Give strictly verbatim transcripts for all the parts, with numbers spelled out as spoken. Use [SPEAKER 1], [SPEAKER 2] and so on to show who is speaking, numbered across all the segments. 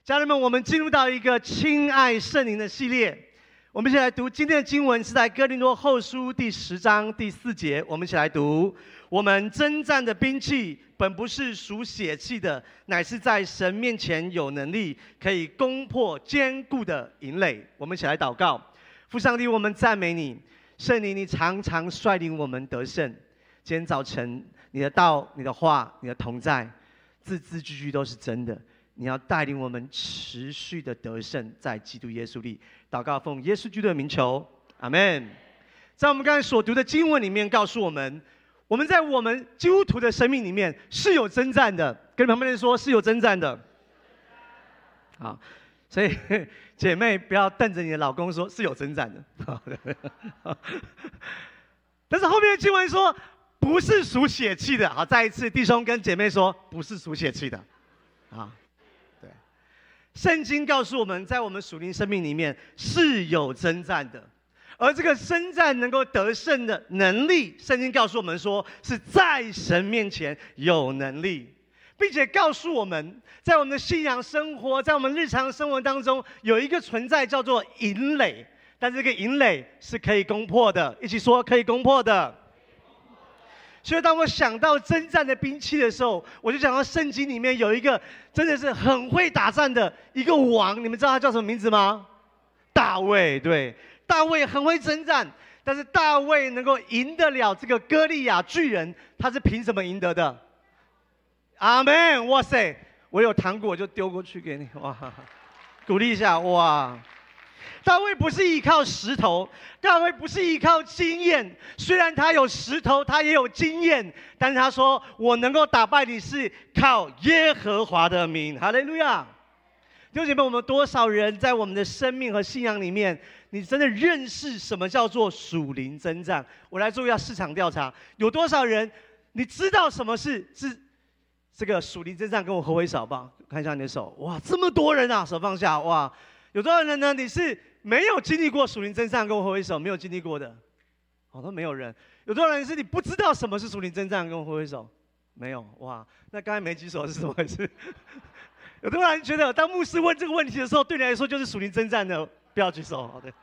[SPEAKER 1] 家人们，我们进入到一个亲爱圣灵的系列。我们一起来读今天的经文，是在哥林多后书第十章第四节。我们一起来读：我们征战的兵器，本不是属血气的，乃是在神面前有能力，可以攻破坚固的营垒。我们一起来祷告。父上帝，我们赞美你，圣灵，你常常率领我们得胜。今天早晨，你的道、你的话、你的同在，字字句句都是真的。你要带领我们持续的得胜，在基督耶稣里。祷告奉耶稣基督的名求，阿们。在我们刚才所读的经文里面，告诉我们，我们在我们基督徒的生命里面是有征战的。跟旁边人说，是有征战的。好，所以姐妹不要瞪着你的老公说是有征战的。但是后面的经文说，不是属血气的。好，再一次，弟兄跟姐妹说，不是属血气的。啊。圣经告诉我们，在我们属灵生命里面是有征战的，而这个征战能够得胜的能力，圣经告诉我们说是在神面前有能力，并且告诉我们，在我们的信仰生活，在我们日常生活当中，有一个存在叫做营垒，但这个营垒是可以攻破的。一起说，可以攻破的。所以当我想到征战的兵器的时候，我就想到圣经里面有一个真的是很会打仗的一个王，你们知道他叫什么名字吗？大卫。对，大卫很会征战，但是大卫能够赢得了这个歌利亚巨人，他是凭什么赢得的？阿们！哇塞，我有糖果就丢过去给你，哇，鼓励一下，哇！大卫不是依靠石头，大卫不是依靠经验，虽然他有石头，他也有经验，但是他说，我能够打败你是靠耶和华的名。哈利路亚！弟兄姐妹，我们多少人在我们的生命和信仰里面，你真的认识什么叫做属灵征战？我来做一下市场调查，有多少人你知道什么是是这个属灵征战？跟我合挥手好不好？看一下你的手，哇，这么多人啊，手放下，哇！有多少人呢？你是没有经历过属灵征战，跟我挥挥手。没有经历过的，好像没有人。有多少人是你不知道什么是属灵征战，跟我挥挥手。没有，哇，那刚才没举手是怎么回事？有多少人觉得当牧师问这个问题的时候，对你来说就是属灵征战的？不要举手，好的。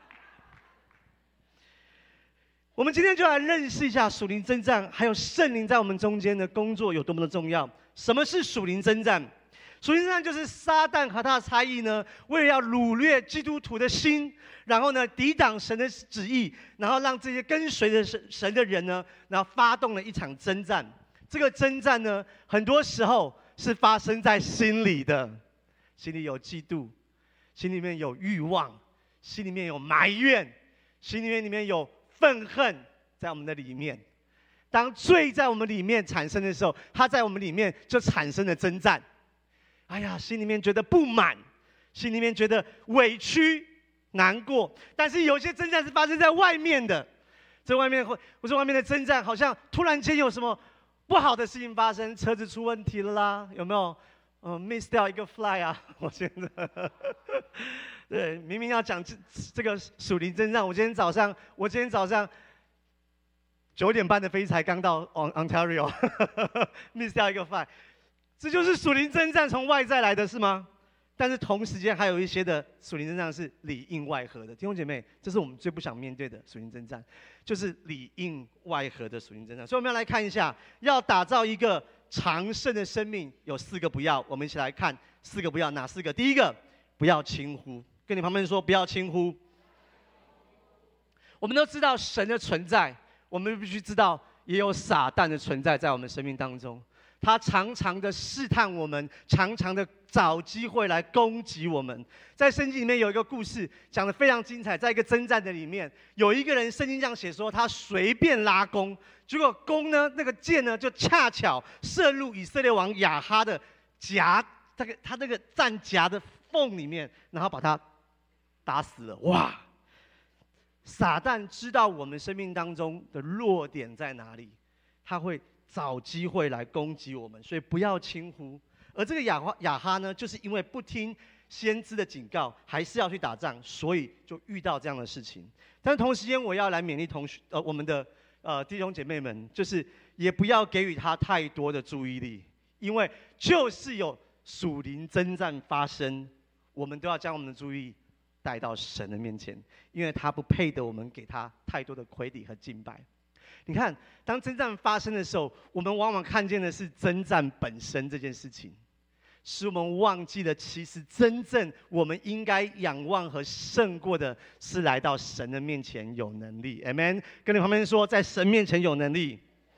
[SPEAKER 1] 我们今天就来认识一下属灵征战，还有圣灵在我们中间的工作有多么的重要。什么是属灵征战？属灵征战就是撒旦和他的差役呢，为了要掳掠基督徒的心，然后呢抵挡神的旨意，然后让这些跟随着神神的人呢，然后发动了一场征战。这个征战呢，很多时候是发生在心里的，心里有嫉妒，心里面有欲望，心里面有埋怨，心里面里面有愤恨，在我们的里面。当罪在我们里面产生的时候，它在我们里面就产生了征战。哎呀，心里面觉得不满，心里面觉得委屈、难过，但是有些征战是发生在外面的，在外面会，不是外面的征战，好像突然间有什么不好的事情发生，车子出问题了啦，有没有？嗯、呃、，miss 掉一个 fly 啊，我现在，对，明明要讲这这个属灵征战，我今天早上，我今天早上九点半的飞机才刚到 Ontario，miss 掉一个 fly。这就是属灵征战从外在来的是吗？但是同时间还有一些的属灵征战是里应外合的。弟兄姐妹，这是我们最不想面对的属灵征战，就是里应外合的属灵征战。所以我们要来看一下，要打造一个长胜的生命，有四个不要。我们一起来看四个不要，哪四个？第一个，不要轻忽。跟你旁边说，不要轻忽。我们都知道神的存在，我们必须知道也有撒旦的存在在我们生命当中。他常常的试探我们，常常的找机会来攻击我们。在圣经里面有一个故事，讲得非常精彩。在一个征战的里面，有一个人，圣经这样写说，他随便拉弓，结果弓呢，那个箭呢，就恰巧射入以色列王亚哈的夹，这个他那个战夹的缝里面，然后把他打死了。哇！撒旦知道我们生命当中的弱点在哪里，他会找机会来攻击我们，所以不要轻忽。而这个亚哈亚哈呢，就是因为不听先知的警告，还是要去打仗，所以就遇到这样的事情。但是同时间，我要来勉励同学，呃，我们的呃弟兄姐妹们，就是也不要给予他太多的注意力，因为就是有属灵征战发生， 我们都要将我们的注意带到神的面前，因为他不配得我们给他太多的亏礼和敬拜。你看，当征战发生的时候，我们往往看见的是征战本身这件事情，使我们忘记了，其实真正我们应该仰望和胜过的是来到神的面前有能力。 Amen。 跟你旁边说，在神面前有能力，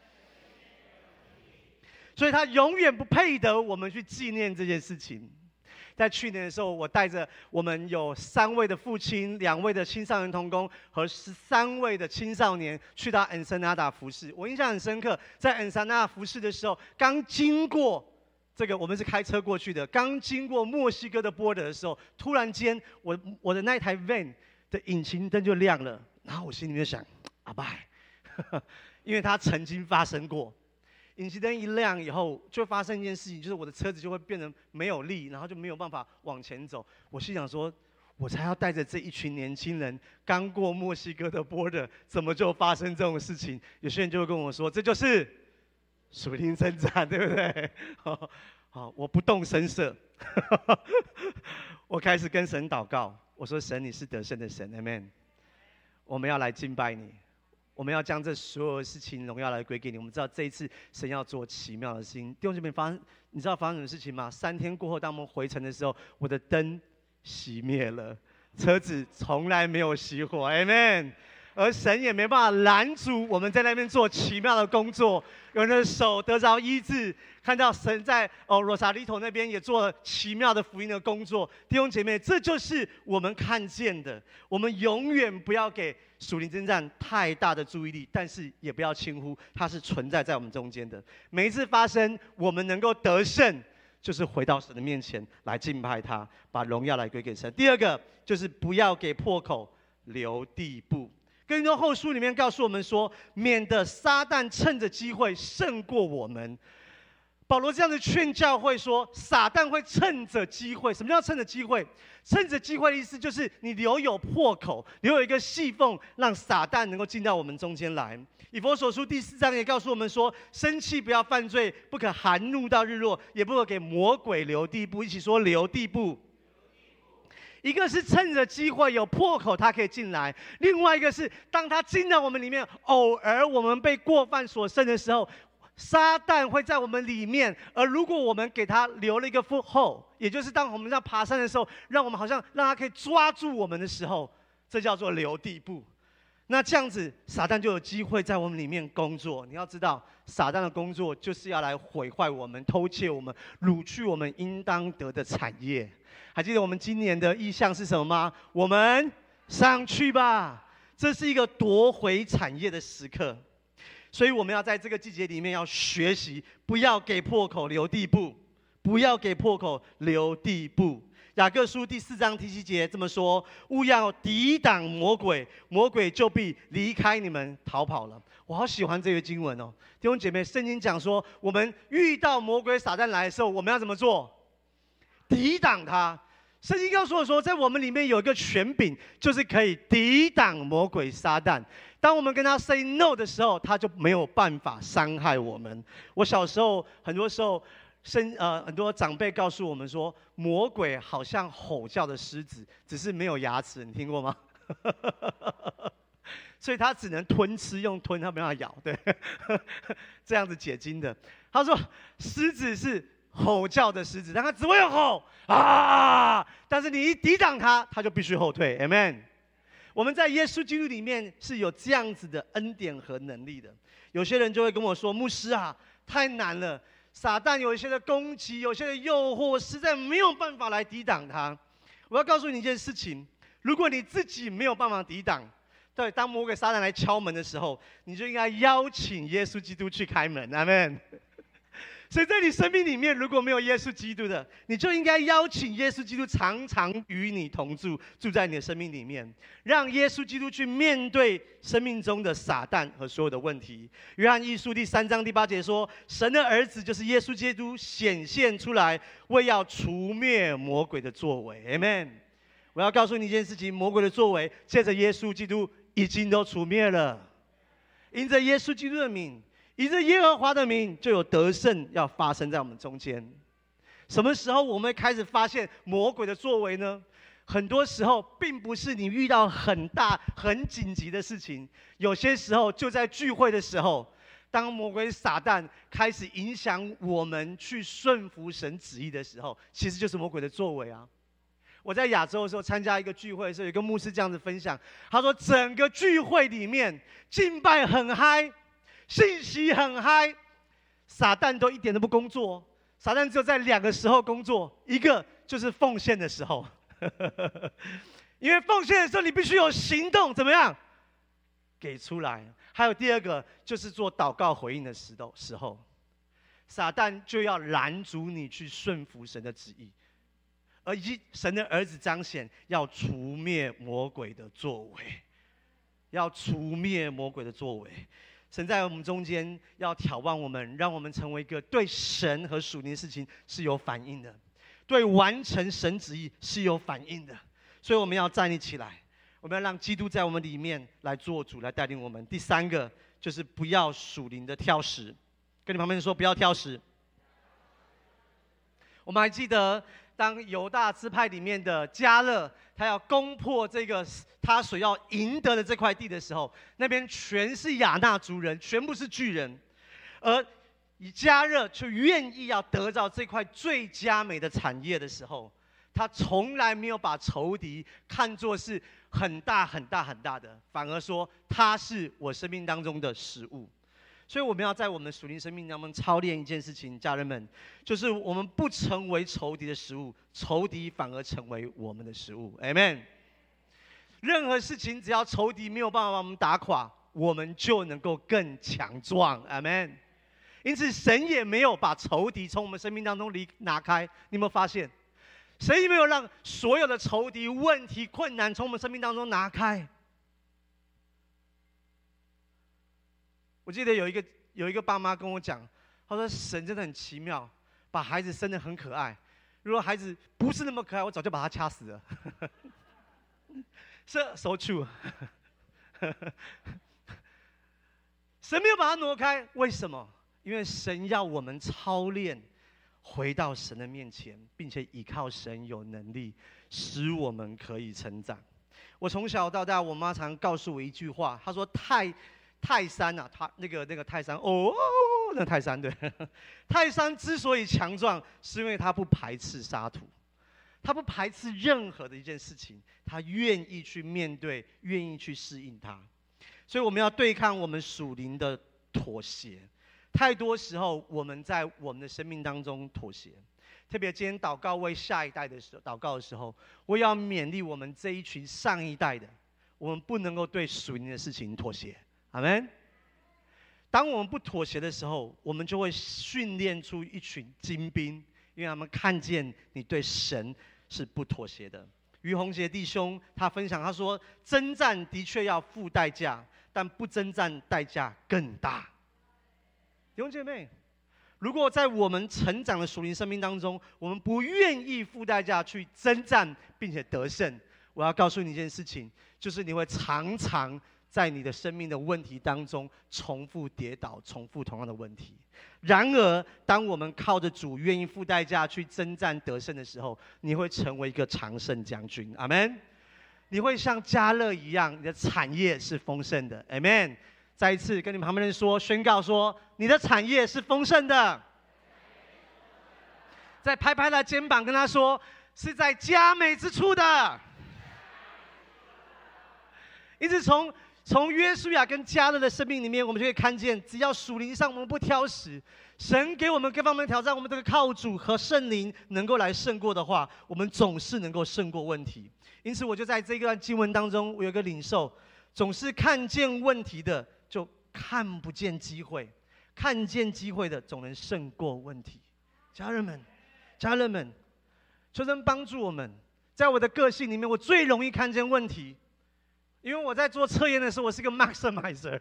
[SPEAKER 1] 所以他永远不配得我们去纪念这件事情。在去年的时候，我带着我们有三位的父亲、两位的青少年同工和十三位的青少年去到恩萨纳达服事。我印象很深刻，在恩萨纳达服事的时候，刚经过这个，我们是开车过去的，刚经过墨西哥的 border 的时候，突然间，我我的那台 van 的引擎灯就亮了，然后我心里面想，阿爸，因为它曾经发生过。引擎灯一亮以后，就会发生一件事情，就是我的车子就会变得没有力，然后就没有办法往前走。我心想说，我才要带着这一群年轻人刚过墨西哥的 border， 怎么就发生这种事情？有些人就会跟我说，这就是属灵征战，对不对？好，好，我不动声色，我开始跟神祷告，我说：神，你是得胜的神 ，Amen。我们要来敬拜你。我们要将这所有的事情荣耀来归给你。我们知道这一次神要做奇妙的事情。弟兄姐妹，发生你知道发生什么事情吗？三天过后，当我们回程的时候，我的灯熄灭了，车子从来没有熄火 ，Amen。而神也没办法拦阻我们在那边做奇妙的工作。有人的手得着医治，看到神在哦罗萨利头那边也做了奇妙的福音的工作。弟兄姐妹，这就是我们看见的。我们永远不要给属灵征战太大的注意力，但是也不要轻忽，它是存在在我们中间的。每一次发生，我们能够得胜，就是回到神的面前来敬拜他，把荣耀来归给神。第二个就是不要给破口留地步。哥林多后书里面告诉我们说，免得撒旦趁着机会胜过我们。保罗这样子劝教会说，撒旦会趁着机会。什么叫趁着机会？趁着机会的意思就是你留有破口，留有一个细缝，让撒旦能够进到我们中间来。以弗所书第四章也告诉我们说，生气不要犯罪，不可含怒到日落，也不可给魔鬼留地步。一起说留地步。一个是趁着机会有破口，他可以进来；另外一个是当他进到我们里面，偶尔我们被过犯所胜的时候，撒旦会在我们里面。而如果我们给他留了一个 foothold， 也就是当我们在爬山的时候，让我们好像让他可以抓住我们的时候，这叫做留地步。那这样子，撒旦就有机会在我们里面工作。你要知道，撒旦的工作就是要来毁坏我们、偷窃我们、掳去我们应当得的产业。还记得我们今年的意向是什么吗？我们上去吧！这是一个夺回产业的时刻，所以我们要在这个季节里面要学习，不要给破口留地步，不要给破口留地步。雅各书第四章第七节这么说：勿要抵挡魔鬼，魔鬼就必离开你们逃跑了。我好喜欢这个经文哦，弟兄姐妹，圣经讲说，我们遇到魔鬼撒旦来的时候，我们要怎么做？抵挡他。圣经告诉我说，在我们里面有一个权柄，就是可以抵挡魔鬼撒旦。当我们跟他 say no 的时候，他就没有办法伤害我们。我小时候很多时候，生呃很多长辈告诉我们说，魔鬼好像吼叫的狮子，只是没有牙齿。你听过吗？所以他只能吞吃，用吞，他没办法咬，对，这样子解经的。他说，狮子是吼叫的狮子，但它只会吼啊！但是你一抵挡它，它就必须后退。Amen。我们在耶稣基督里面是有这样子的恩典和能力的。有些人就会跟我说：“牧师啊，太难了，撒旦有一些的攻击，有些的诱惑，实在没有办法来抵挡它。”我要告诉你一件事情：如果你自己没有办法抵挡，对，当魔鬼撒旦来敲门的时候，你就应该邀请耶稣基督去开门。Amen。所以在你生命里面，如果没有耶稣基督的，你就应该邀请耶稣基督常常与你同住，住在你的生命里面，让耶稣基督去面对生命中的撒旦和所有的问题。约翰一书第三章第八节说：“神的儿子就是耶稣基督显现出来，为要除灭魔鬼的作为。” Amen。我要告诉你一件事情：魔鬼的作为，借着耶稣基督已经都除灭了，因着耶稣基督的名。以着耶和华的名，就有得胜要发生在我们中间。 什么时候我们会开始发现魔鬼的作为呢？很多时候并不是你遇到很大很紧急的事情，有些时候就在聚会的时候，当魔鬼撒旦开始影响我们去顺服神旨意的时候，其实就是魔鬼的作为啊。我在亚洲的时候参加一个聚会的时候，有一个牧师这样子分享，他说整个聚会里面敬拜很嗨，信息很嗨，撒旦都一点都不工作，撒旦只有在两个时候工作，一个就是奉献的时候。因为奉献的时候，你必须有行动，怎么样？给出来。还有第二个，就是做祷告回应的时候，时候，撒旦就要拦阻你去顺服神的旨意，而以神的儿子彰显要除灭魔鬼的作为，要除灭魔鬼的作为。神在我们中间要挑望我们，让我们成为一个对神和属灵的事情是有反应的。对完成神旨意是有反应的，所以我们要站立起来，我们要让基督在我们里面来做主，来带领我们。第三个就是不要属灵的挑食，跟你旁边说不要挑食。我们还记得，当犹大支派里面的迦勒，他要攻破这个他所要赢得的这块地的时候，那边全是亚衲族人，全部是巨人，而以迦勒却愿意要得到这块最佳美的产业的时候，他从来没有把仇敌看作是很大很大很大的，反而说他是我生命当中的食物。所以我们要在我们的属灵生命当中操练一件事情，家人们，就是我们不成为仇敌的食物，仇敌反而成为我们的食物。Amen。任何事情只要仇敌没有办法把我们打垮，我们就能够更强壮。Amen。因此，神也没有把仇敌从我们生命当中离拿开。你有没有发现，神也没有让所有的仇敌、问题、困难从我们生命当中拿开？我记得有一个有一个爸妈跟我讲，他说神真的很奇妙，把孩子生得很可爱。如果孩子不是那么可爱，我早就把他掐死了。是 so true。神没有把他挪开，为什么？因为神要我们操练，回到神的面前，并且依靠神有能力，使我们可以成长。我从小到大，我妈常告诉我一句话，她说：“泰泰山啊，他那个那个泰山哦，那泰山对，泰山之所以强壮，是因为他不排斥沙土，他不排斥任何的一件事情，他愿意去面对，愿意去适应它。所以我们要对抗我们属灵的妥协。”太多时候，我们在我们的生命当中妥协。特别今天祷告为下一代的时候，祷告的时候，我也要勉励我们这一群上一代的，我们不能够对属灵的事情妥协。阿们。当我们不妥协的时候，我们就会训练出一群精兵，因为他们看见你对神是不妥协的。于洪杰弟兄他分享，他说：征战的确要付代价，但不征战代价更大。弟兄姐妹，如果在我们成长的属灵生命当中，我们不愿意付代价去征战并且得胜，我要告诉你一件事情，就是你会常常在你的生命的问题当中重复跌倒，重复同样的问题。然而，当我们靠着主愿意付代价去征战得胜的时候，你会成为一个常胜将军。阿们。你会像迦勒一样，你的产业是丰盛的。阿们。再一次跟你们旁边人说，宣告说，你的产业是丰盛的。再拍拍他的肩膀，跟他说，是在佳美之处的。因此从，从约书亚跟迦勒的生命里面，我们就可以看见，只要属灵上我们不挑食，神给我们各方面的挑战，我们这个靠主和圣灵能够来胜过的话，我们总是能够胜过问题。因此，我就在这一段经文当中，我有一个领受，总是看见问题的，就看不见机会；看见机会的，总能胜过问题。家人们，家人们，求神帮助我们。在我的个性里面，我最容易看见问题，因为我在做测验的时候，我是个 maximizer。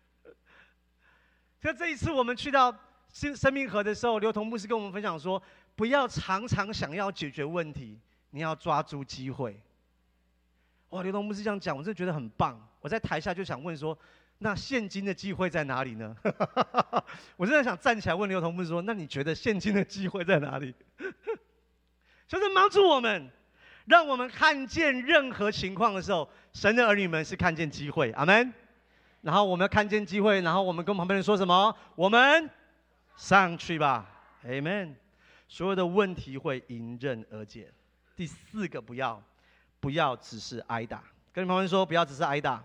[SPEAKER 1] 所以这一次我们去到生命河的时候，刘同牧师跟我们分享说，不要常常想要解决问题，你要抓住机会。哇，刘同牧师这样讲，我真的觉得很棒。我在台下就想问说，那现今的机会在哪里呢？我真的想站起来问刘同牧师说，那你觉得现今的机会在哪里？ 求神帮助我们，让我们看见任何情况的时候，神的儿女们是看见机会，阿们。然后我们要看见机会，然后我们跟旁边人说什么？我们上去吧，阿们。所有的问题会迎刃而解。第四个，不要，不要只是挨打。跟你旁边说，不要只是挨打。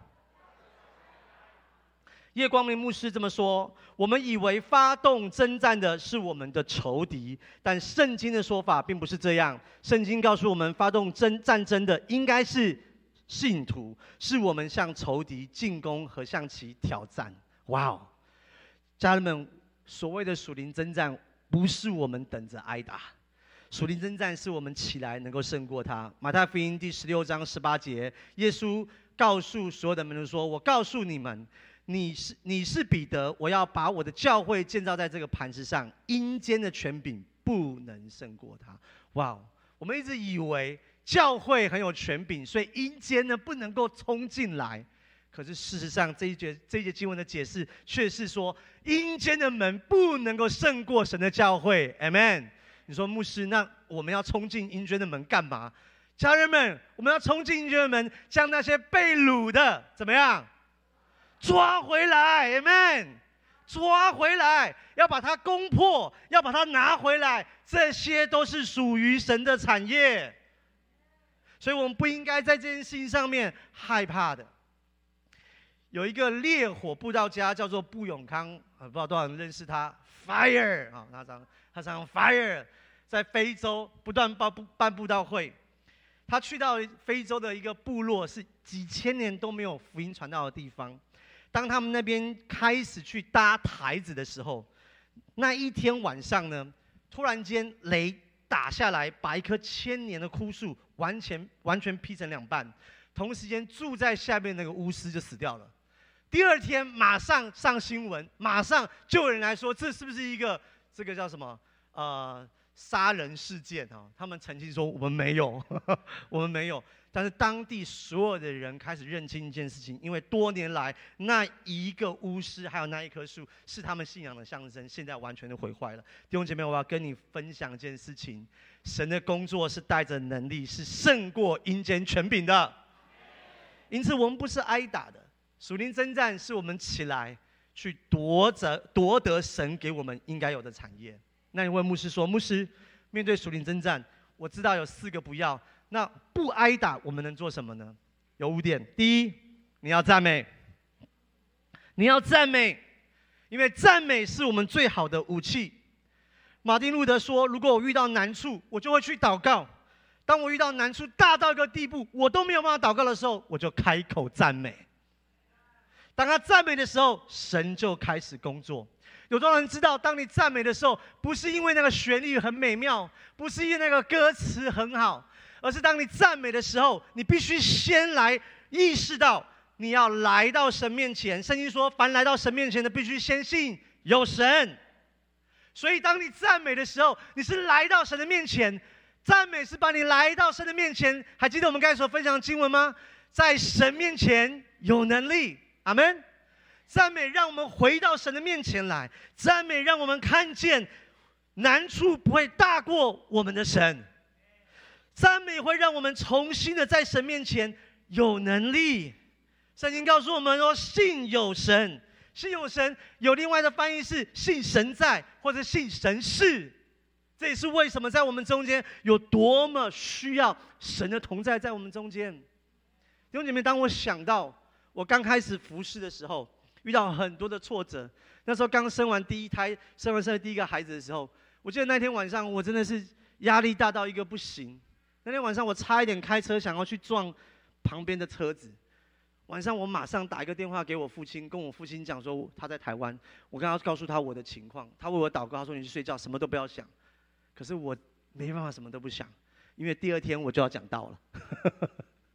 [SPEAKER 1] 叶光明牧师这么说：我们以为发动征战的是我们的仇敌，但圣经的说法并不是这样。圣经告诉我们，发动征战争的应该是信徒，是我们向仇敌进攻和向其挑战。哇哦，家人们，所谓的属灵征战，不是我们等着挨打，属灵征战是我们起来能够胜过他。马太福音第十六章十八节，耶稣告诉所有的门徒说：我告诉你们，你是你是彼得，我要把我的教会建造在这个磐石上，阴间的权柄不能胜过他。哇哦，我们一直以为教会很有权柄，所以阴间呢不能够冲进来。可是事实上，这一节这一节经文的解释却是说，阴间的门不能够胜过神的教会。Amen。你说牧师，那我们要冲进阴间的门干嘛？家人们，我们要冲进阴间的门，将那些被掳的怎么样？抓回来 ，Amen。抓回来，要把它攻破，要把它拿回来，这些都是属于神的产业。所以我们不应该在这件事情上面害怕的。有一个烈火布道家叫做布永康，不知道多少人认识他 ，Fire 啊，他常他常 Fire， 在非洲不断办办布道会。他去到非洲的一个部落，是几千年都没有福音传到的地方。当他们那边开始去搭台子的时候，那一天晚上呢，突然间雷打下来，把一棵千年的枯树完全完全劈成两半。同时间住在下面那个巫师就死掉了。第二天马上上新闻，马上就有人来说，这是不是一个这个叫什么呃杀人事件啊？他们曾经说我们没有，呵呵我们没有。但是当地所有的人开始认清一件事情，因为多年来那一个巫师还有那一棵树是他们信仰的象征，现在完全的毁坏了。弟兄姐妹，我要跟你分享一件事情：神的工作是带着能力，是胜过阴间权柄的。因此，我们不是挨打的。属灵征战是我们起来去夺着夺得神给我们应该有的产业。那你问牧师说：牧师，面对属灵征战，我知道有四个不要，那不挨打我们能做什么呢？有五点。第一，你要赞美，你要赞美，因为赞美是我们最好的武器。马丁路德说：如果我遇到难处，我就会去祷告。当我遇到难处大到一个地步，我都没有办法祷告的时候，我就开口赞美。当他赞美的时候，神就开始工作。有多少人知道，当你赞美的时候，不是因为那个旋律很美妙，不是因为那个歌词很好，而是当你赞美的时候，你必须先来意识到，你要来到神面前。圣经说，凡来到神面前的，必须先信有神。所以当你赞美的时候，你是来到神的面前。赞美是把你来到神的面前。还记得我们刚才所分享的经文吗？在神面前有能力。阿们。赞美让我们回到神的面前来，赞美让我们看见难处不会大过我们的神，赞美会让我们重新的在神面前有能力。圣经告诉我们说，信有神，信有神有另外的翻译是信神在，或者信神是。这也是为什么在我们中间有多么需要神的同在在我们中间。弟兄姐妹，当我想到我刚开始服事的时候，遇到很多的挫折。那时候刚生完第一胎，生完生了第一个孩子的时候，我记得那天晚上我真的是压力大到一个不行。那天晚上我差一点开车想要去撞旁边的车子。晚上我马上打一个电话给我父亲，跟我父亲讲说他在台湾，我刚刚告诉他我的情况，他为我祷告，他说你去睡觉，什么都不要想。可是我没办法什么都不想，因为第二天我就要讲道了。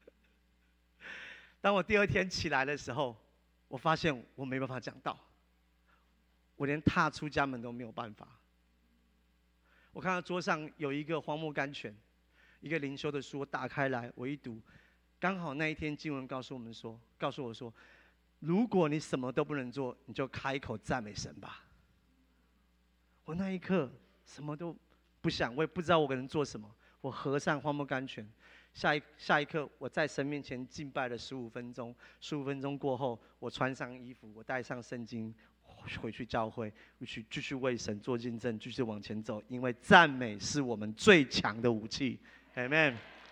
[SPEAKER 1] 当我第二天起来的时候，我发现我没办法讲道，我连踏出家门都没有办法。我看到桌上有一个荒漠甘泉，一个灵修的书，我打开来，我一读，刚好那一天经文告诉我们说，告诉我说，如果你什么都不能做，你就开口赞美神吧。我那一刻什么都不想，我也不知道我能做什么， 我合上荒漠甘泉。下一下一刻，我在神面前敬拜了十五分钟。十五分钟过后，我穿上衣服，我带上圣经，回去教会，去继续为神做见证，继续往前走。因为赞美是我们最强的武器。Amen。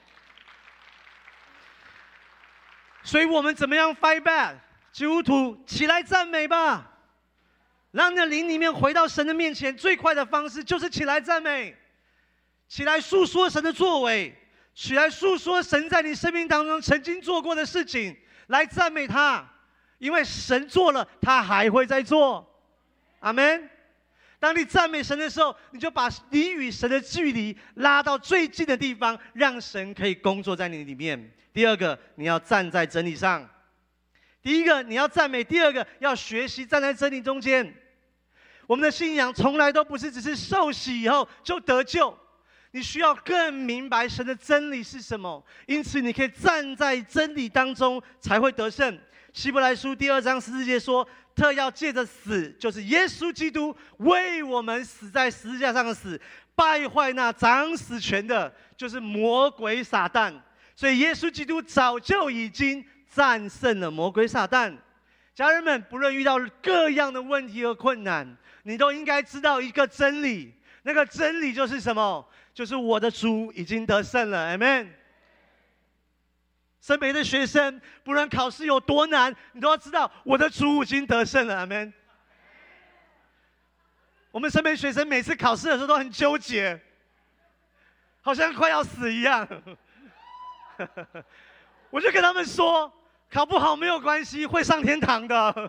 [SPEAKER 1] 所以我们怎么样 fight back？ 基督徒起来赞美吧，让你的灵里面回到神的面前。最快的方式就是起来赞美，起来诉说神的作为。起来诉说神在你生命当中曾经做过的事情，来赞美他，因为神做了，他还会再做。阿们。当你赞美神的时候，你就把你与神的距离拉到最近的地方，让神可以工作在你里面。第二个，你要站在真理上。第一个，你要赞美；第二个，要学习站在真理中间。我们的信仰从来都不是只是受洗以后就得救。你需要更明白神的真理是什么，因此你可以站在真理当中，才会得胜。希伯来书第二章十四节说，特要借着死，就是耶稣基督为我们死在十字架上的死，败坏那掌死权的，就是魔鬼撒旦。所以耶稣基督早就已经战胜了魔鬼撒旦。家人们，不论遇到各样的问题和困难，你都应该知道一个真理，那个真理就是什么？就是我的主已经得胜了。 Amen。 身边的学生，不论考试有多难，你都要知道我的主已经得胜了。 Amen。 我们身边学生每次考试的时候都很纠结，好像快要死一样。我就跟他们说，考不好没有关系，会上天堂的。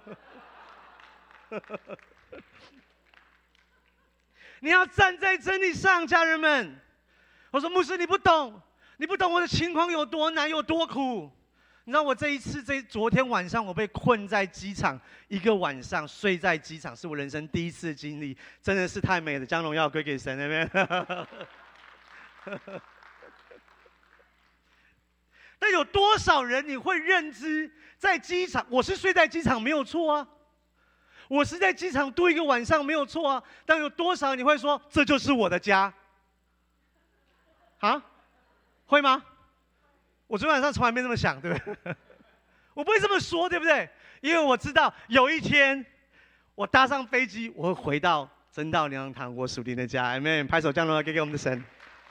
[SPEAKER 1] 你要站在真理上，家人们。我说牧师，你不懂，你不懂我的情况有多难，有多苦。你知道我这一次，这昨天晚上我被困在机场一个晚上，睡在机场，是我人生第一次经历，真的是太美了，将荣耀归给神那边。但有多少人你会认知，在机场，我是睡在机场没有错啊。我是在机场度一个晚上没有错啊，但有多少你会说这就是我的家？啊？会吗？我昨天晚上从来没这么想，对不对？我不会这么说，对不对？因为我知道有一天我搭上飞机，我会回到真道灵粮堂，我属灵的家。Amen！ 拍手降荣耀给我们的神。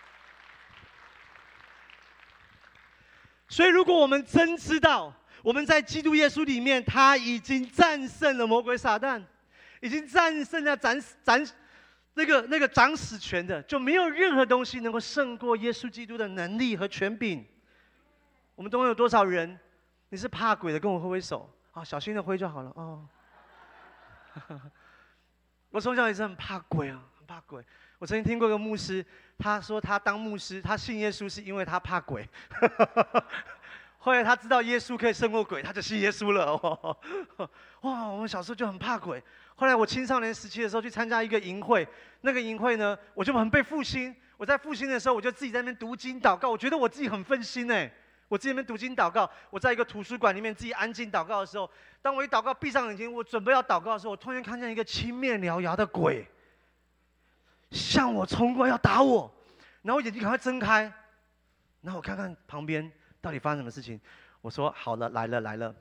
[SPEAKER 1] 所以，如果我们真知道，我们在基督耶稣里面，他已经战胜了魔鬼撒旦，已经战胜了斩斩那个那个掌死权的，就没有任何东西能够胜过耶稣基督的能力和权柄。我们中有多少人，你是怕鬼的，跟我挥挥手啊，小心的挥就好了哦。我从小也是很怕鬼啊，很怕鬼。我曾经听过一个牧师，他说他当牧师，他信耶稣是因为他怕鬼。后来他知道耶稣可以胜过鬼，他就信耶稣了。哇，我们小时候就很怕鬼。后来我青少年时期的时候去参加一个营会，那个营会呢，我就很被复兴。我在复兴的时候，我就自己在那边读经祷告，我觉得我自己很分心哎。我自己在那边读经祷告，我在一个图书馆里面自己安静祷告的时候，当我一祷告闭上眼睛，我准备要祷告的时候，我突然看见一个青面獠牙的鬼向我冲过来要打我，然后我眼睛赶快睁开，然后我看看旁边到底发生什么事情。我说好了，来了来了。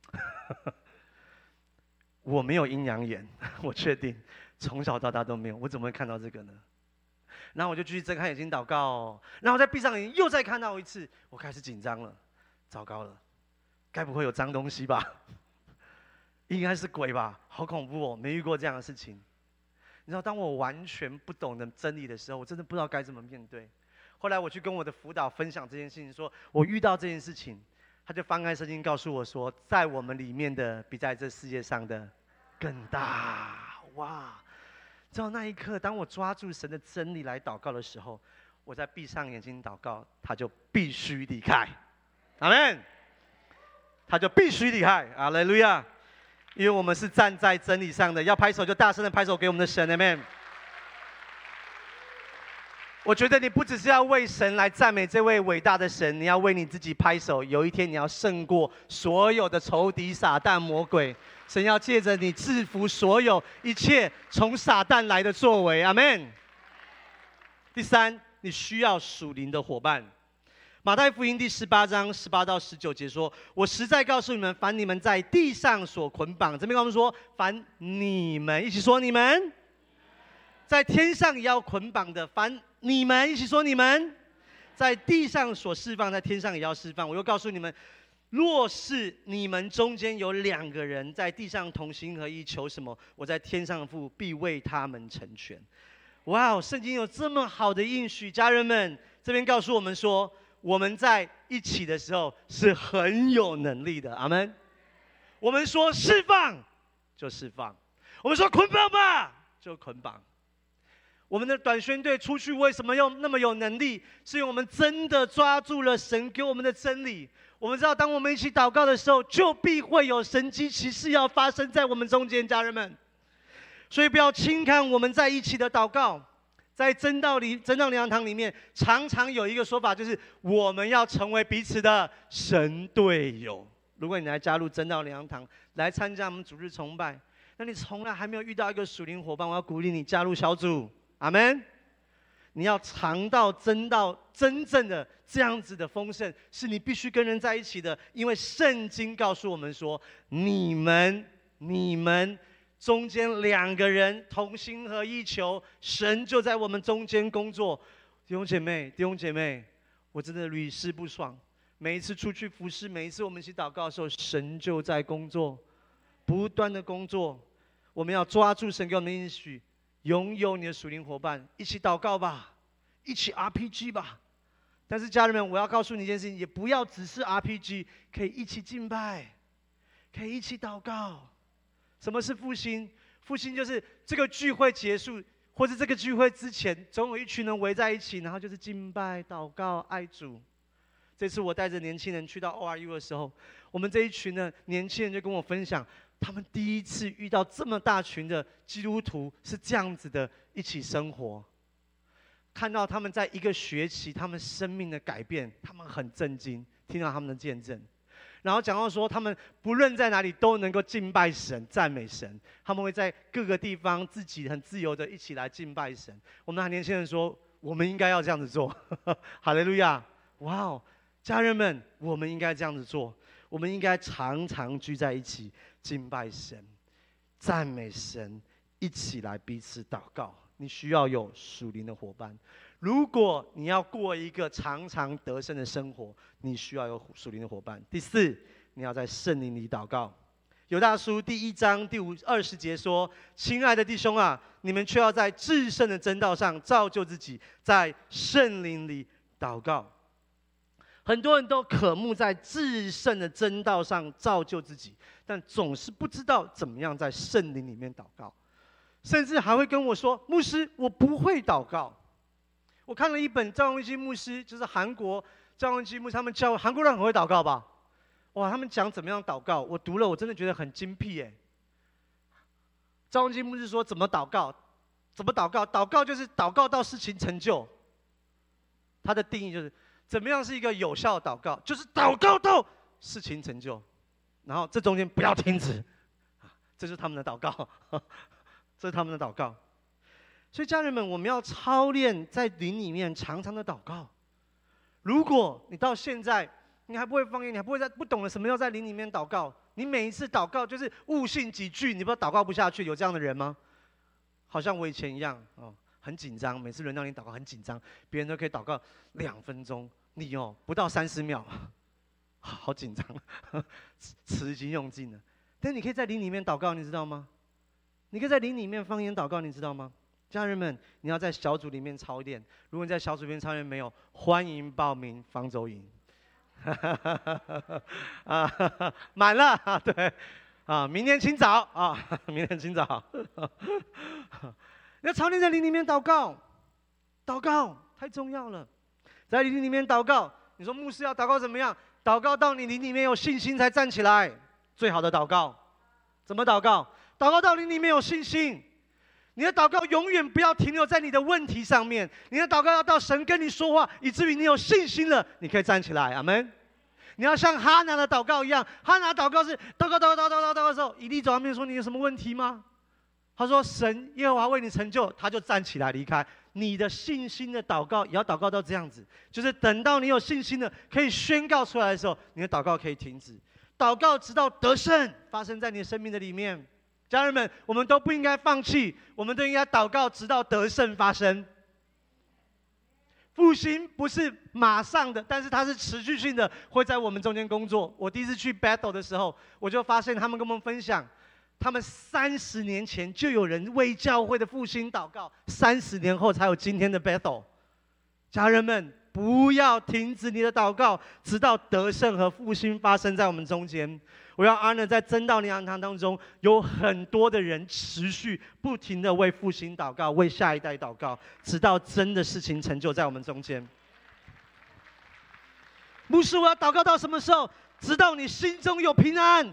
[SPEAKER 1] 我没有阴阳眼，我确定从小到大都没有，我怎么会看到这个呢？然后我就继续睁开眼睛祷告，然后再闭上眼睛，又再看到一次，我开始紧张了，糟糕了，该不会有脏东西吧？应该是鬼吧？好恐怖哦，没遇过这样的事情。你知道，当我完全不懂得真理的时候，我真的不知道该怎么面对。后来我去跟我的辅导分享这件事情，说我遇到这件事情，他就翻开圣经告诉我说，在我们里面的比在这世界上的更大。哇！知道那一刻，当我抓住神的真理来祷告的时候，我在闭上眼睛祷告，他就必须离开。阿们。他就必须离开。哈利路亚！因为我们是站在真理上的，要拍手就大声的拍手给我们的神。阿们。我觉得你不只是要为神来赞美这位伟大的神，你要为你自己拍手。有一天你要胜过所有的仇敌、撒旦、魔鬼。神要借着你制服所有一切从撒旦来的作为。阿们。第三， 你需要属灵的伙伴。马太福音第十八章十八到十九节说：“我实在告诉你们，凡你们在地上所捆绑，这边跟我们说，凡你们一起说你们，在天上也要捆绑的，凡你们一起说你们，在地上所释放，在天上也要释放。我又告诉你们，若是你们中间有两个人在地上同心合意求什么，我在天上的父必为他们成全。”哇哦，圣经有这么好的应许，家人们，这边告诉我们说，我们在一起的时候是很有能力的，阿们。我们说释放就释放，我们说捆绑吧就捆绑。我们的短宣队出去为什么又那么有能力？是因为我们真的抓住了神给我们的真理。我们知道，当我们一起祷告的时候，就必会有神迹奇事要发生在我们中间，家人们。所以不要轻看我们在一起的祷告。在真道里，真道灵粮堂里面，常常有一个说法，就是我们要成为彼此的神队友。如果你来加入真道灵粮堂，来参加我们主日崇拜，那你从来还没有遇到一个属灵伙伴，我要鼓励你加入小组，阿们。你要尝到真道真正的这样子的丰盛，是你必须跟人在一起的，因为圣经告诉我们说，你们，你们。中间两个人同心合意求，神就在我们中间工作。弟兄姐妹，弟兄姐妹，我真的屡试不爽。每一次出去服侍，每一次我们一起祷告的时候，神就在工作，不断的工作。我们要抓住神给我们的应许，拥有你的属灵伙伴，一起祷告吧，一起 R P G 吧。但是家人们，我要告诉你一件事情，也不要只是 R P G， 可以一起敬拜，可以一起祷告。什么是复兴？复兴就是这个聚会结束，或者这个聚会之前，总有一群人围在一起，然后就是敬拜、祷告、爱主。这次我带着年轻人去到 O R U 的时候，我们这一群的年轻人就跟我分享，他们第一次遇到这么大群的基督徒是这样子的一起生活，看到他们在一个学期他们生命的改变，他们很震惊，听到他们的见证。然后讲到说，他们不论在哪里都能够敬拜神、赞美神，他们会在各个地方自己很自由的一起来敬拜神。我们和年轻人说，我们应该要这样子做，哈利路亚！哇哦，家人们，我们应该这样子做，我们应该常常聚在一起敬拜神、赞美神，一起来彼此祷告。你需要有属灵的伙伴。如果你要过一个常常得胜的生活，你需要有属灵的伙伴。第四，你要在圣灵里祷告。犹大书第一章第五二十节说：“亲爱的弟兄啊，你们却要在至圣的真道上造就自己，在圣灵里祷告。”很多人都渴慕在至圣的真道上造就自己，但总是不知道怎么样在圣灵里面祷告，甚至还会跟我说：“牧师，我不会祷告。”我看了一本赵文基牧师，就是韩国赵文基牧师，他们教韩国人很会祷告吧？哇，他们讲怎么样祷告，我读了，我真的觉得很精辟耶。赵文基牧师说怎么祷告，怎么祷告？祷告就是祷告到事情成就。他的定义就是怎么样是一个有效的祷告，就是祷告到事情成就，然后这中间不要停止，这是他们的祷告，这是他们的祷告。所以家人们，我们要操练在灵里面常常的祷告。如果你到现在你还不会方言，你还不会在不懂得什么叫在灵里面祷告，你每一次祷告就是悟性几句，你不知道祷告不下去，有这样的人吗？好像我以前一样哦，很紧张，每次轮到你祷告很紧张，别人都可以祷告两分钟，你哦不到三十秒，好紧张，词已经用尽了。但你可以在灵里面祷告，你知道吗？你可以在灵里面方言祷告，你知道吗？家人们，你要在小组里面操练。如果你在小组里面操练没有，欢迎报名方舟营。啊，满了，对，啊，明天清早啊，明天清早。要操练在灵里面祷告，祷告太重要了。在灵里面祷告，你说牧师要祷告怎么样？祷告到你灵里面有信心才站起来，最好的祷告。怎么祷告？祷告到灵里面有信心。你的祷告永远不要停留在你的问题上面，你的祷告要到神跟你说话，以至于你有信心了，你可以站起来，阿们。你要像哈拿的祷告一样，哈拿祷告是祷告祷告祷告祷告祷告的时候，以利走到面说：“你有什么问题吗？”他说：“神耶和华为你成就。”他就站起来离开。 你的信心的祷告也要祷告到这样子，就是等到你有信心的可以宣告出来的时候，你的祷告可以停止。祷告直到得胜发生在你的生命的里面。家人们，我们都不应该放弃，我们都应该祷告直到得胜发生。复兴不是马上的，但是它是持续性的，会在我们中间工作。我第一次去 battle 的时候，我就发现他们跟我们分享，他们三十年前就有人为教会的复兴祷告，三十年后才有今天的 battle。家人们，不要停止你的祷告，直到得胜和复兴发生在我们中间。我要 honor 在真道灵粮堂当中，有很多的人持续不停的为复兴祷告，为下一代祷告，直到真的事情成就在我们中间。牧师，我要祷告到什么时候？直到你心中有平安。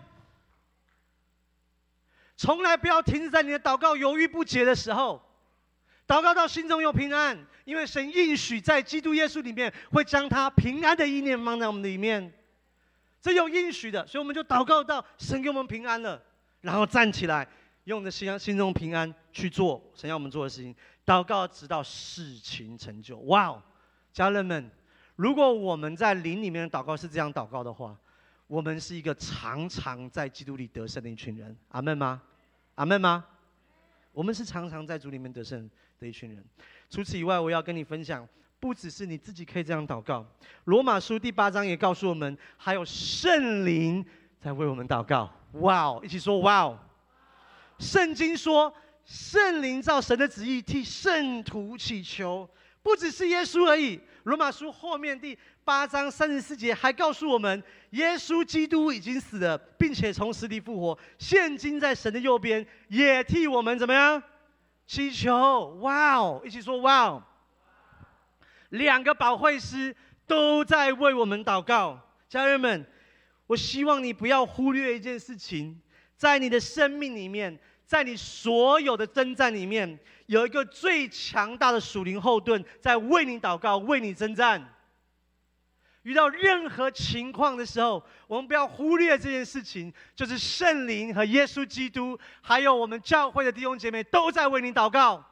[SPEAKER 1] 从来不要停止在你的祷告犹豫不决的时候，祷告到心中有平安，因为神应许在基督耶稣里面会将他平安的意念放在我们里面。这有应许的，所以我们就祷告到神给我们平安了，然后站起来，用我们的心心中平安去做神要我们做的事情，祷告直到事情成就。哇哦，家人们，如果我们在灵里面的祷告是这样祷告的话，我们是一个常常在基督里得胜的一群人。阿们吗？阿们吗？我们是常常在主里面得胜的一群人。除此以外，我要跟你分享，不只是你自己可以这样祷告，罗马书第八章也告诉我们，还有圣灵在为我们祷告。哇哦，一起说哇哦！圣经说，圣灵照神的旨意替圣徒祈求，不只是耶稣而已。罗马书后面第八章三十四节还告诉我们，耶稣基督已经死了，并且从死里复活，现今在神的右边，也替我们怎么样祈求。哇哦，一起说哇哦！两个保惠师都在为我们祷告。家人们，我希望你不要忽略一件事情，在你的生命里面，在你所有的征战里面，有一个最强大的属灵后盾在为你祷告，为你征战。遇到任何情况的时候，我们不要忽略这件事情，就是圣灵和耶稣基督，还有我们教会的弟兄姐妹都在为你祷告。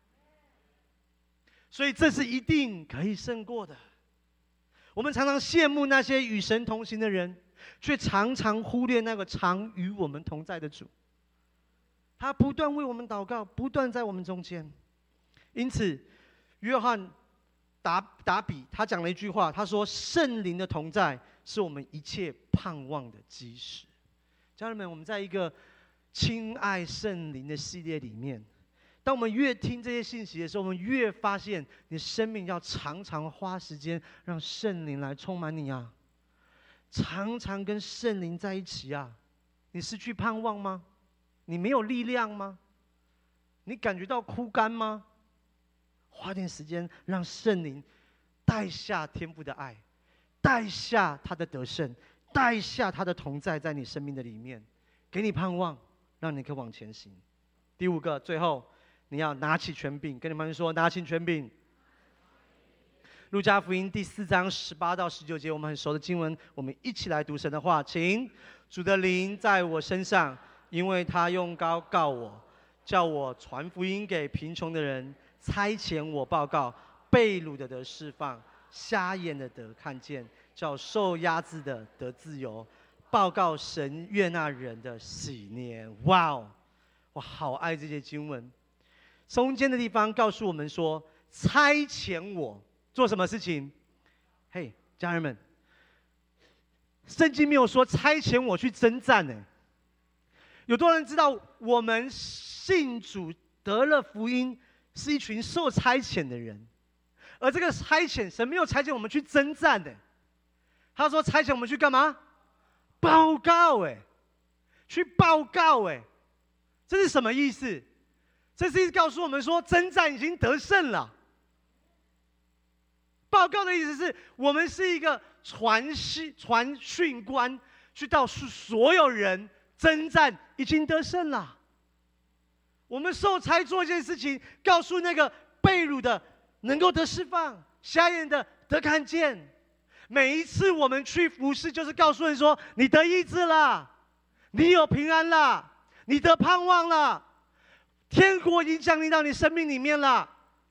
[SPEAKER 1] 所以这是一定可以胜过的。我们常常羡慕那些与神同行的人，却常常忽略那个常与我们同在的主。他不断为我们祷告，不断在我们中间。因此，约翰达达比他讲了一句话，他说：“圣灵的同在是我们一切盼望的基石。”家人们，我们在一个亲爱圣灵的系列里面，当我们越听这些信息的时候，我们越发现你生命要常常花时间让圣灵来充满你啊，常常跟圣灵在一起啊。你失去盼望吗？你没有力量吗？你感觉到枯干吗？花点时间让圣灵带下天父的爱，带下他的得胜，带下他的同在在你生命的里面，给你盼望，让你可以往前行。第五个，最后你要拿起权柄，跟你们说拿起权柄。路加福音第四章十八到十九节，我们很熟的经文，我们一起来读神的话。请，主的灵在我身上，因为他用膏膏我，叫我传福音给贫穷的人，差遣我报告被掳的得释放，瞎眼的得看见，叫受压制的得自由，报告神悦纳人的喜年。哇哦，我好爱这些经文。中间的地方告诉我们说，差遣我做什么事情？嘿，家人们，圣经没有说差遣我去征战呢。有多人知道，我们信主得了福音，是一群受差遣的人，而这个差遣，神没有差遣我们去征战的，他说差遣我们去干嘛？报告哎，去报告哎，这是什么意思？这是告诉我们说，征战已经得胜了。报告的意思是我们是一个传信传讯官，去告诉所有人，征战已经得胜了。我们受差做一件事情，告诉那个被掳的能够得释放，瞎眼的得看见。每一次我们去服侍，就是告诉人说：你得医治了，你有平安了，你得盼望了，天国已经降临到你生命里面了。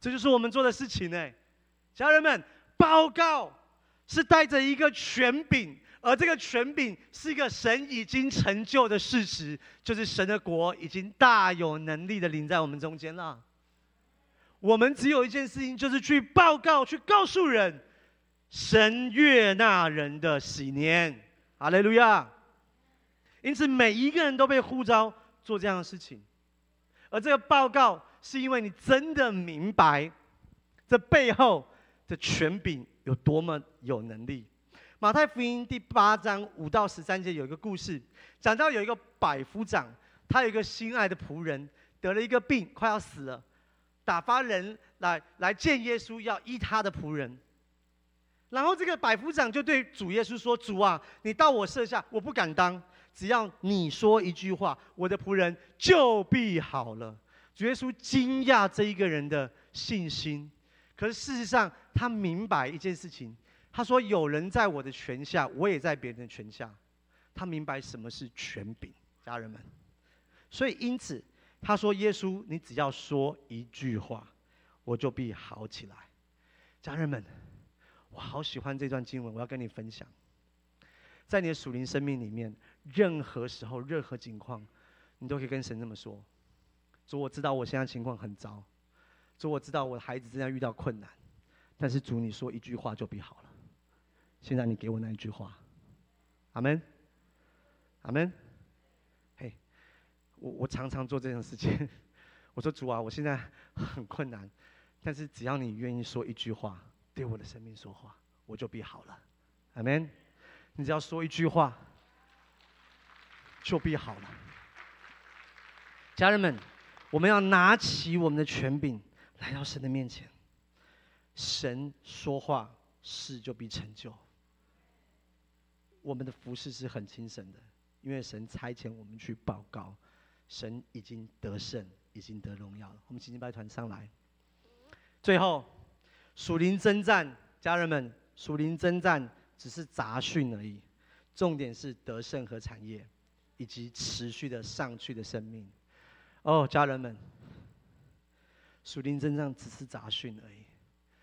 [SPEAKER 1] 这就是我们做的事情哎，家人们，报告是带着一个权柄，而这个权柄是一个神已经成就的事实，就是神的国已经大有能力的临在我们中间了。我们只有一件事情，就是去报告，去告诉人，神悦纳人的喜年，哈利路亚。因此，每一个人都被呼召做这样的事情，而这个报告是因为你真的明白，这背后的权柄有多么有能力。马太福音第八章五到十三节有一个故事，讲到有一个百夫长，他有一个心爱的仆人得了一个病，快要死了，打发人来来见耶稣，要医他的仆人。然后这个百夫长就对主耶稣说：“主啊，你到我舍下，我不敢当。只要你说一句话，我的仆人就必好了。”主耶稣惊讶这一个人的信心，可是事实上他明白一件事情，他说：“有人在我的权下，我也在别人的权下。”他明白什么是权柄，家人们。所以因此他说：“耶稣，你只要说一句话，我就必好起来。”家人们，我好喜欢这段经文，我要跟你分享。在你的属灵生命里面，任何时候、任何情况，你都可以跟神这么说：“主，我知道我现在情况很糟，主，我知道我的孩子正在遇到困难，但是主，你说一句话就必好了。现在你给我那一句话。”阿们，阿们。嘿，我我常常做这种事情。我说：“主啊，我现在很困难，但是只要你愿意说一句话，对我的生命说话，我就必好了。”阿们。你只要说一句话，就必好了。家人们，我们要拿起我们的权柄，来到神的面前。神说话，事就必成就。我们的服事是很轻省的，因为神差遣我们去报告，神已经得胜，已经得荣耀了。我们请敬拜团上来。最后，属灵征战，家人们，属灵征战只是杂讯而已，重点是得胜和产业，以及持续的上去的生命。哦，家人们，属灵征战只是杂讯而已。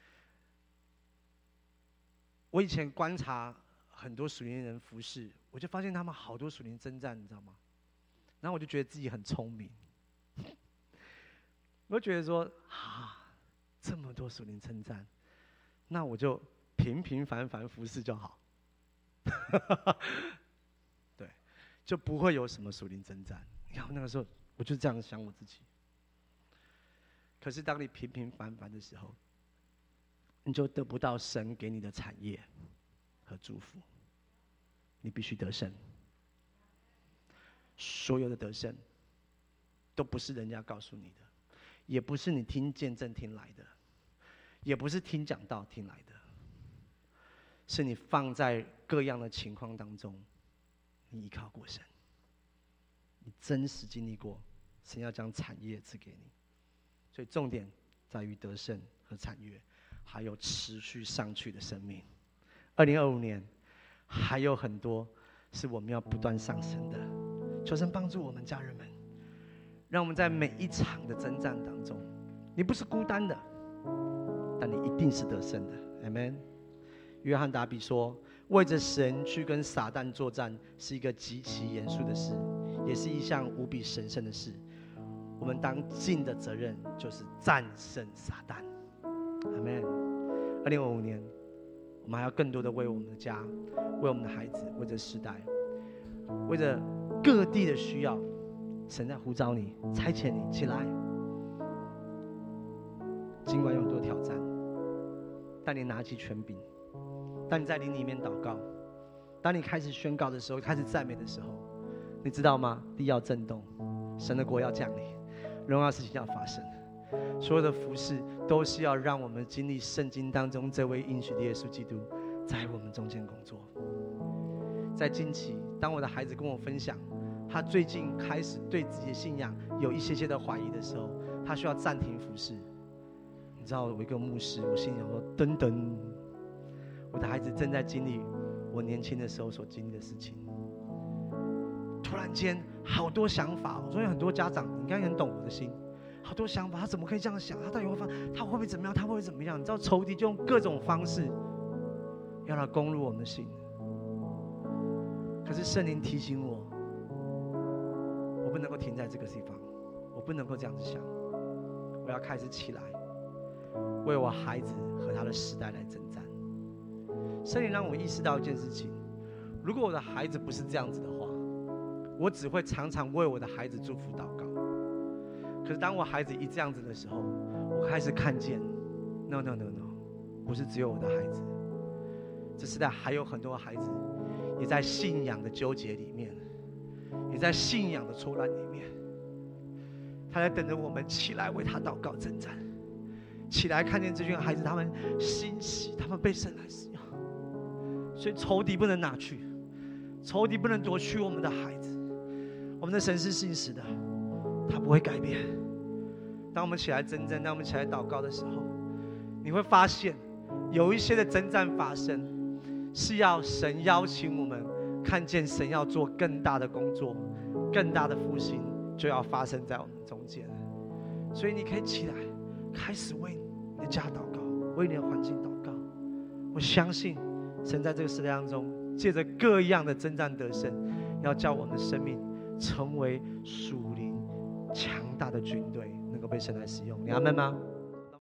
[SPEAKER 1] 我以前观察很多属灵人服事，我就发现他们好多属灵征战，你知道吗？然后我就觉得自己很聪明，我就觉得说啊，这么多属灵征战，那我就平平凡凡服事就好。对，就不会有什么属灵征战。你看那个时候，我就这样想我自己。可是当你平平凡凡的时候，你就得不到神给你的产业和祝福。你必须得胜。所有的得胜，都不是人家告诉你的，也不是你听见证听来的，也不是听讲道听来的，是你放在各样的情况当中，你依靠过神，你真实经历过，神要将产业赐给你。所以重点在于得胜和产业，还有持续上去的生命。二零二五年还有很多是我们要不断上升的。求神帮助我们家人们，让我们在每一场的征战当中，你不是孤单的，但你一定是得胜的。 Amen。 约翰达比说，为着神去跟撒旦作战是一个极其严肃的事，也是一项无比神圣的事。我们当尽的责任就是战胜撒旦。 Amen。 二零二五年我们还要更多的为我们的家，为我们的孩子，为这世代，为着各地的需要，神在呼召你，差遣你起来。尽管有很多挑战，当你拿起权柄，当你在灵里面祷告，当你开始宣告的时候，开始赞美的时候，你知道吗？地要震动，神的国要降临，荣耀事情要发生。所有的服事都是要让我们经历圣经当中这位应许的耶稣基督在我们中间工作。在近期，当我的孩子跟我分享他最近开始对自己的信仰有一些些的怀疑的时候，他需要暂停服事。你知道，我一个牧师，我心里想说，等等，我的孩子正在经历我年轻的时候所经历的事情。突然间好多想法，我相信很多家长你应该很懂我的心， 好多想法，他怎么可以这样想？他到底会发，他会不会怎么样？他会不会怎么样？你知道仇敌就用各种方式要来攻入我们的心。可是圣灵提醒我，我不能够停在这个地方，我不能够这样子想，我要开始起来，为我孩子和他的时代来征战。圣灵让我意识到一件事情：如果我的孩子不是这样子的话，我只会常常为我的孩子祝福祷告。可是当我孩子一这样子的时候，我开始看见 ，no no no no， 不是只有我的孩子，这时代还有很多孩子也在信仰的纠结里面，也在信仰的错乱里面，他在等着我们起来为他祷告征战，起来看见这群孩子他们兴起，他们被神来使用。所以仇敌不能拿去，仇敌不能夺去我们的孩子。我们的神是信实的，他不会改变。当我们起来征战，当我们起来祷告的时候，你会发现有一些的征战发生，是要神邀请我们看见神要做更大的工作，更大的复兴就要发生在我们中间。所以你可以起来，开始为你的家祷告，为你的环境祷告。我相信神在这个时代当中，借着各样的征战得胜，要叫我们的生命成为属灵强大的军队，能够被神来使用。你阿们吗？